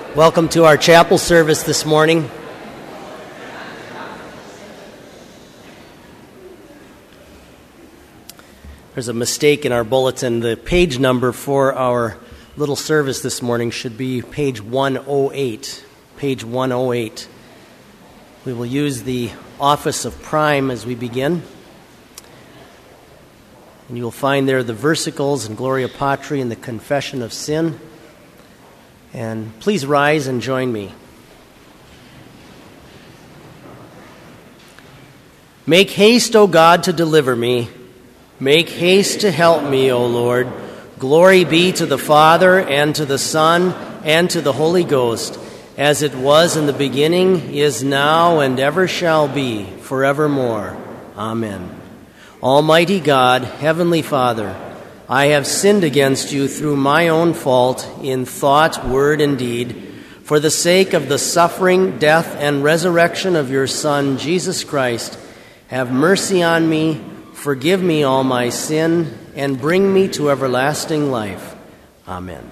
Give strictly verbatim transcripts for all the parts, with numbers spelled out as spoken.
Welcome to our chapel service this morning. There's a mistake in our bulletin. The page number for our little service this morning should be page one oh eight. Page one oh eight. We will use the office of prime as we begin. And you will find there the versicles and Gloria Patri and the confession of sin. And please rise and join me. Make haste, O God, to deliver me. Make haste to help me, O Lord. Glory be to the Father, and to the Son, and to the Holy Ghost, as it was in the beginning, is now, and ever shall be, forevermore. Amen. Almighty God, Heavenly Father, I have sinned against you through my own fault in thought, word, and deed. For the sake of the suffering, death, and resurrection of your Son, Jesus Christ, have mercy on me, forgive me all my sin, and bring me to everlasting life. Amen.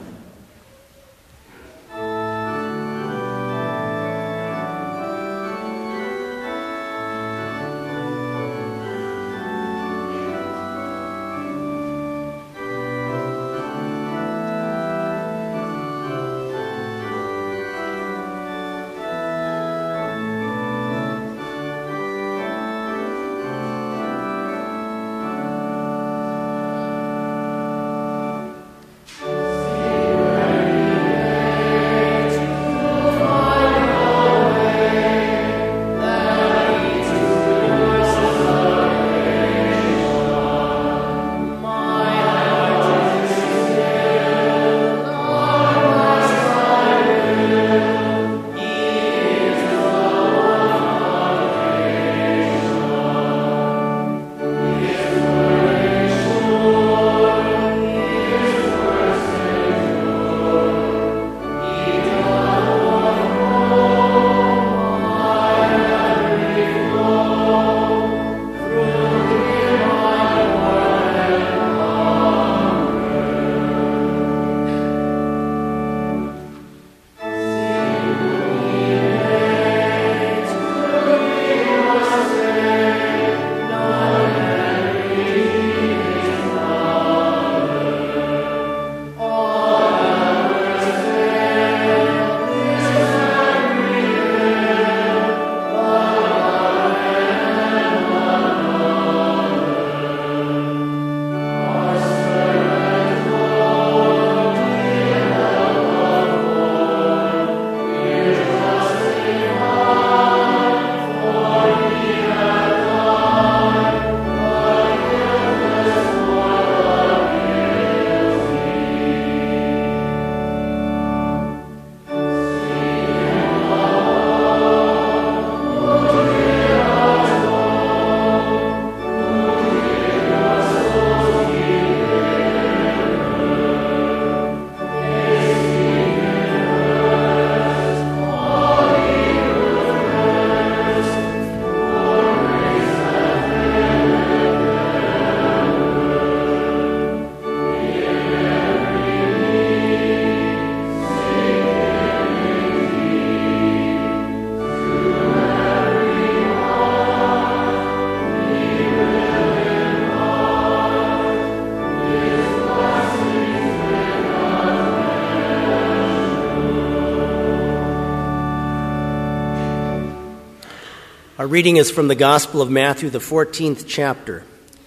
Our reading is from the Gospel of Matthew, the fourteenth chapter.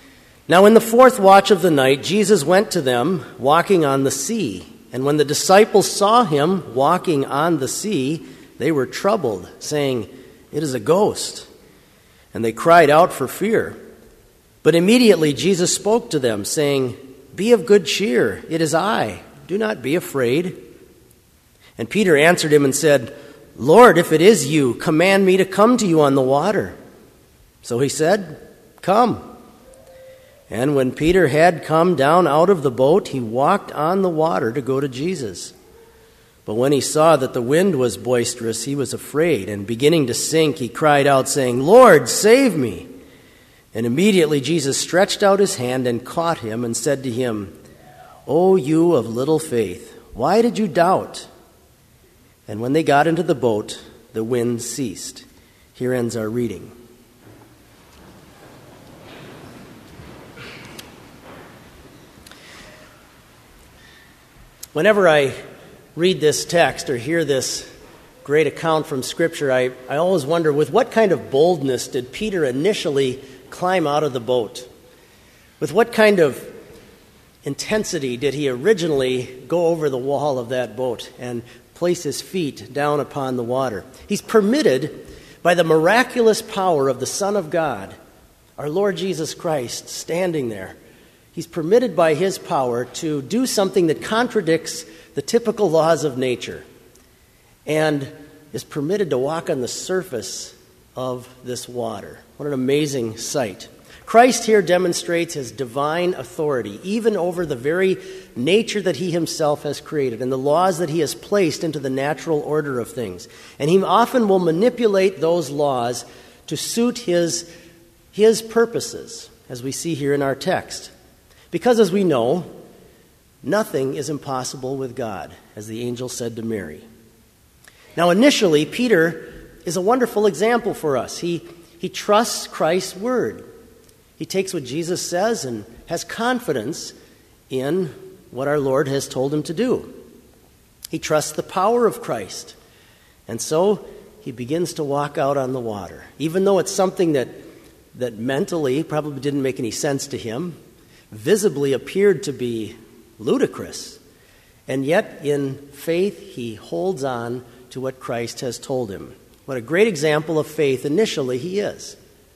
Now in the fourth watch of the night, Jesus went to them, walking on the sea. And when the disciples saw him walking on the sea, they were troubled, saying, "It is a ghost." And they cried out for fear. But immediately Jesus spoke to them, saying, "Be of good cheer, it is I. Do not be afraid." And Peter answered him and said, "Lord, if it is you, command me to come to you on the water." So he said, "Come." And when Peter had come down out of the boat, he walked on the water to go to Jesus. But when he saw that the wind was boisterous, he was afraid, and beginning to sink, he cried out, saying, "Lord, save me." And immediately Jesus stretched out his hand and caught him and said to him, "O you of little faith, why did you doubt?" And when they got into the boat, the wind ceased. Here ends our reading. Whenever I read this text or hear this great account from Scripture, I, I always wonder, with what kind of boldness did Peter initially climb out of the boat? With what kind of intensity did he originally go over the wall of that boat and place his feet down upon the water? He's permitted by the miraculous power of the Son of God, our Lord Jesus Christ, standing there. He's permitted by his power to do something that contradicts the typical laws of nature and is permitted to walk on the surface of this water. What an amazing sight. Christ here demonstrates his divine authority, even over the very nature that he himself has created and the laws that he has placed into the natural order of things. And he often will manipulate those laws to suit his, his purposes, as we see here in our text. Because, as we know, nothing is impossible with God, as the angel said to Mary. Now, initially, Peter is a wonderful example for us. He, he trusts Christ's word. He takes what Jesus says and has confidence in what our Lord has told him to do. He trusts the power of Christ. And so he begins to walk out on the water, even though it's something that, that mentally probably didn't make any sense to him, visibly appeared to be ludicrous. And yet, in faith, he holds on to what Christ has told him. What a great example of faith initially he is.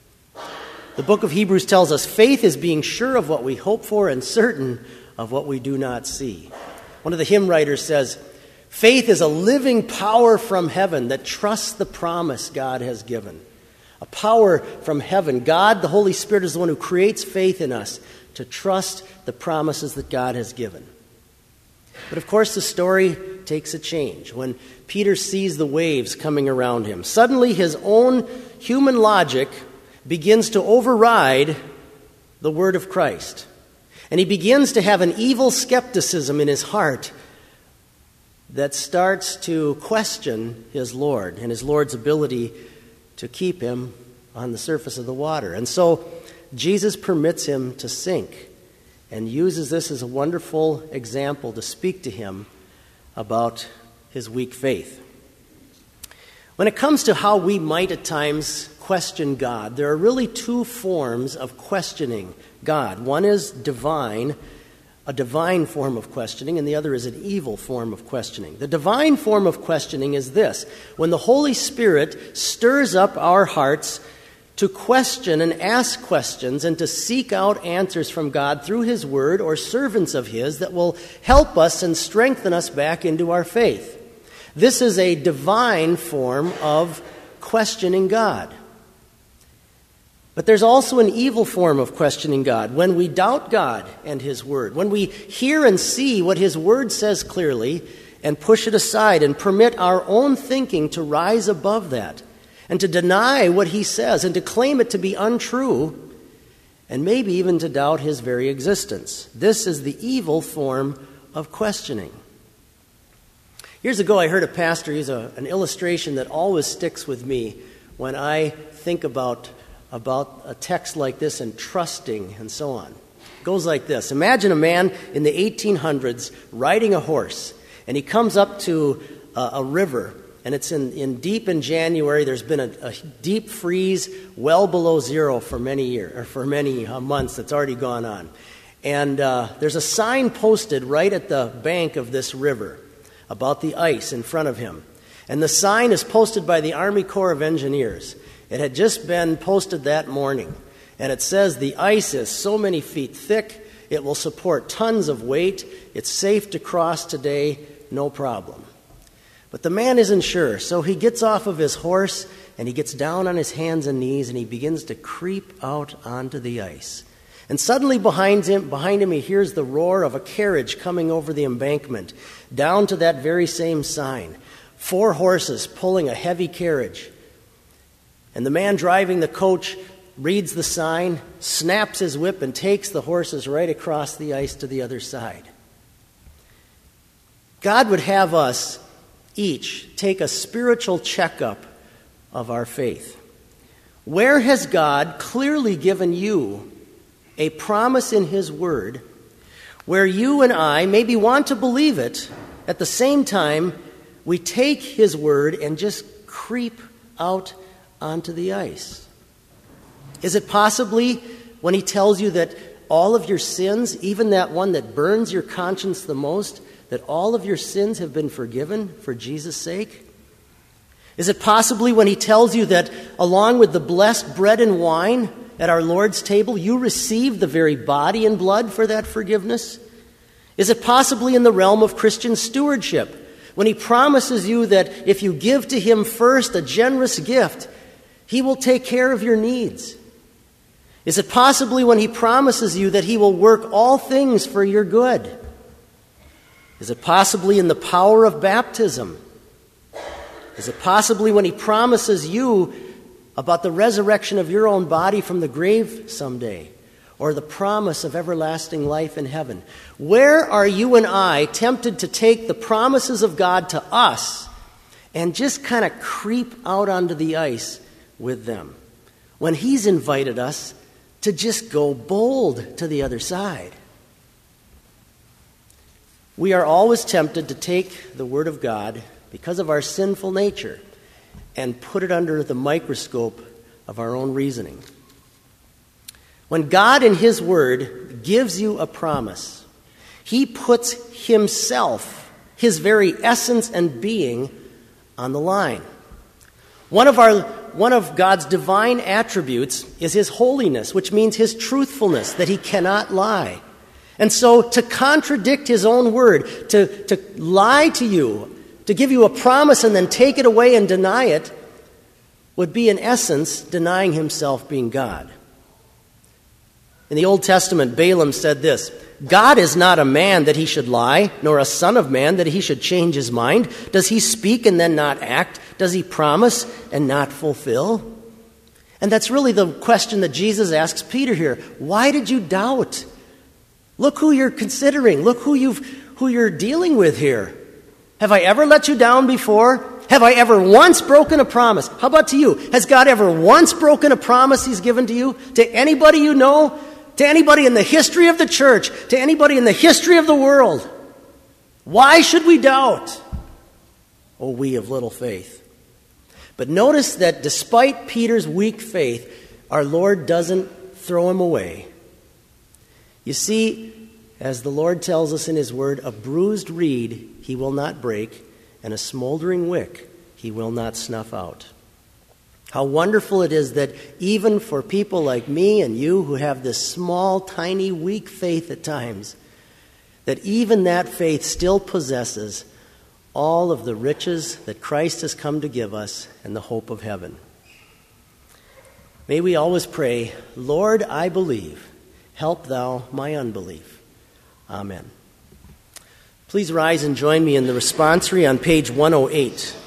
The book of Hebrews tells us faith is being sure of what we hope for and certain of what we do not see. One of the hymn writers says, faith is a living power from heaven that trusts the promise God has given. A power from heaven. God, the Holy Spirit, is the one who creates faith in us to trust the promises that God has given. But of course, the story takes a change when Peter sees the waves coming around him. Suddenly, his own human logic begins to override the word of Christ. And he begins to have an evil skepticism in his heart that starts to question his Lord and his Lord's ability to keep him on the surface of the water. And so Jesus permits him to sink and uses this as a wonderful example to speak to him about his weak faith. When it comes to how we might at times question God, there are really two forms of questioning God. One is divine, a divine form of questioning, and the other is an evil form of questioning. The divine form of questioning is this: when the Holy Spirit stirs up our hearts to question and ask questions and to seek out answers from God through his word or servants of his that will help us and strengthen us back into our faith. This is a divine form of questioning God. But there's also an evil form of questioning God, when we doubt God and his word, when we hear and see what his word says clearly and push it aside and permit our own thinking to rise above that and to deny what he says and to claim it to be untrue and maybe even to doubt his very existence. This is the evil form of questioning. Years ago, I heard a pastor use a, an illustration that always sticks with me when I think about about a text like this and trusting and so on. It goes like this. Imagine a man in the eighteen hundreds riding a horse, and he comes up to a, a river, and it's in, in deep in January. There's been a, a deep freeze well below zero for many years, or for many uh, months that's already gone on. And uh, there's a sign posted right at the bank of this river about the ice in front of him. And the sign is posted by the Army Corps of Engineers. It had just been posted that morning, and it says the ice is so many feet thick, it will support tons of weight, it's safe to cross today, no problem. But the man isn't sure, so he gets off of his horse, and he gets down on his hands and knees, and he begins to creep out onto the ice. And suddenly behind him, behind him he hears the roar of a carriage coming over the embankment, down to that very same sign. Four horses pulling a heavy carriage. And the man driving the coach reads the sign, snaps his whip, and takes the horses right across the ice to the other side. God would have us each take a spiritual checkup of our faith. Where has God clearly given you a promise in His Word where you and I maybe want to believe it, at the same time we take His Word and just creep out onto the ice? Is it possibly when He tells you that all of your sins, even that one that burns your conscience the most, that all of your sins have been forgiven for Jesus' sake? Is it possibly when He tells you that along with the blessed bread and wine at our Lord's table, you receive the very body and blood for that forgiveness? Is it possibly in the realm of Christian stewardship, when He promises you that if you give to Him first a generous gift, He will take care of your needs? Is it possibly when He promises you that He will work all things for your good? Is it possibly in the power of baptism? Is it possibly when He promises you about the resurrection of your own body from the grave someday, or the promise of everlasting life in heaven? Where are you and I tempted to take the promises of God to us and just kind of creep out onto the ice with them, when He's invited us to just go bold to the other side? We are always tempted to take the Word of God, because of our sinful nature, and put it under the microscope of our own reasoning. When God in His Word gives you a promise, He puts Himself, His very essence and being, on the line. One of our one of God's divine attributes is His holiness, which means His truthfulness, that He cannot lie. And so to contradict His own word, to, to lie to you, to give you a promise and then take it away and deny it, would be in essence denying Himself being God. In the Old Testament, Balaam said this: God is not a man that He should lie, nor a son of man that He should change His mind. Does He speak and then not act? Does He promise and not fulfill? And that's really the question that Jesus asks Peter here. Why did you doubt? Look who you're considering. Look who you've who you're dealing with here. Have I ever let you down before? Have I ever once broken a promise? How about to you? Has God ever once broken a promise He's given to you? To anybody you know? To anybody in the history of the church? To anybody in the history of the world? Why should we doubt? Oh, we of little faith. But notice that despite Peter's weak faith, our Lord doesn't throw him away. You see, as the Lord tells us in His Word, a bruised reed He will not break, and a smoldering wick He will not snuff out. How wonderful it is that even for people like me and you who have this small, tiny, weak faith at times, that even that faith still possesses all of the riches that Christ has come to give us and the hope of heaven. May we always pray, Lord, I believe. Help Thou my unbelief. Amen. Please rise and join me in the responsory on page one oh eight.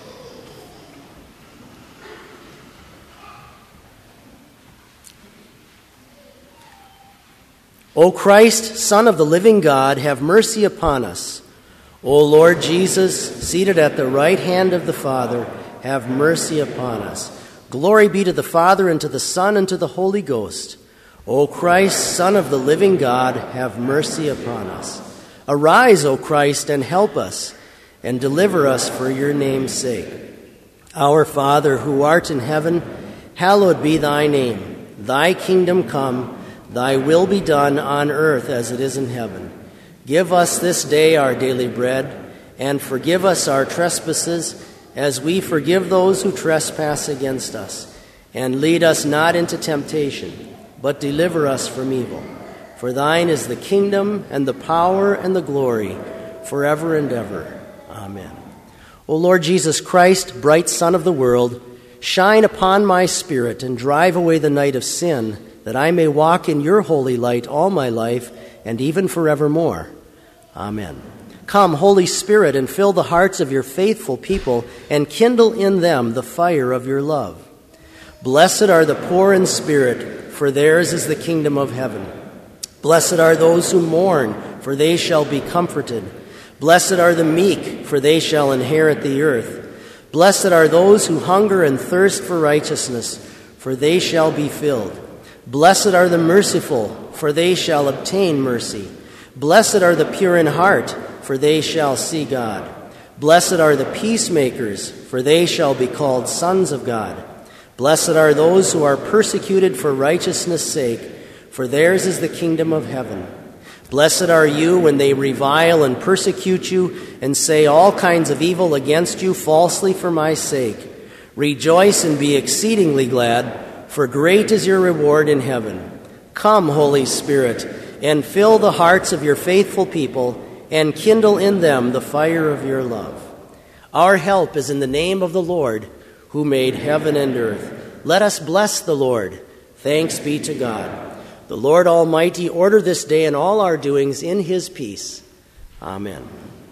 O Christ, Son of the living God, have mercy upon us. O Lord Jesus, seated at the right hand of the Father, have mercy upon us. Glory be to the Father, and to the Son, and to the Holy Ghost. O Christ, Son of the living God, have mercy upon us. Arise, O Christ, and help us, and deliver us for your name's sake. Our Father, who art in heaven, hallowed be thy name. Thy kingdom come, thy will be done on earth as it is in heaven. Give us this day our daily bread, and forgive us our trespasses, as we forgive those who trespass against us. And lead us not into temptation, but deliver us from evil. For thine is the kingdom, and the power, and the glory, forever and ever. Amen. O Lord Jesus Christ, bright Sun of the world, shine upon my spirit, and drive away the night of sin, that I may walk in your holy light all my life, and even forevermore. Amen. Come, Holy Spirit, and fill the hearts of your faithful people, and kindle in them the fire of your love. Blessed are the poor in spirit, for theirs is the kingdom of heaven. Blessed are those who mourn, for they shall be comforted. Blessed are the meek, for they shall inherit the earth. Blessed are those who hunger and thirst for righteousness, for they shall be filled. Blessed are the merciful, for they shall obtain mercy. Blessed are the pure in heart, for they shall see God. Blessed are the peacemakers, for they shall be called sons of God. Blessed are those who are persecuted for righteousness' sake, for theirs is the kingdom of heaven. Blessed are you when they revile and persecute you and say all kinds of evil against you falsely for my sake. Rejoice and be exceedingly glad, for great is your reward in heaven. Come, Holy Spirit, and fill the hearts of your faithful people, and kindle in them the fire of your love. Our help is in the name of the Lord, who made heaven and earth. Let us bless the Lord. Thanks be to God. The Lord Almighty order this day and all our doings in his peace. Amen.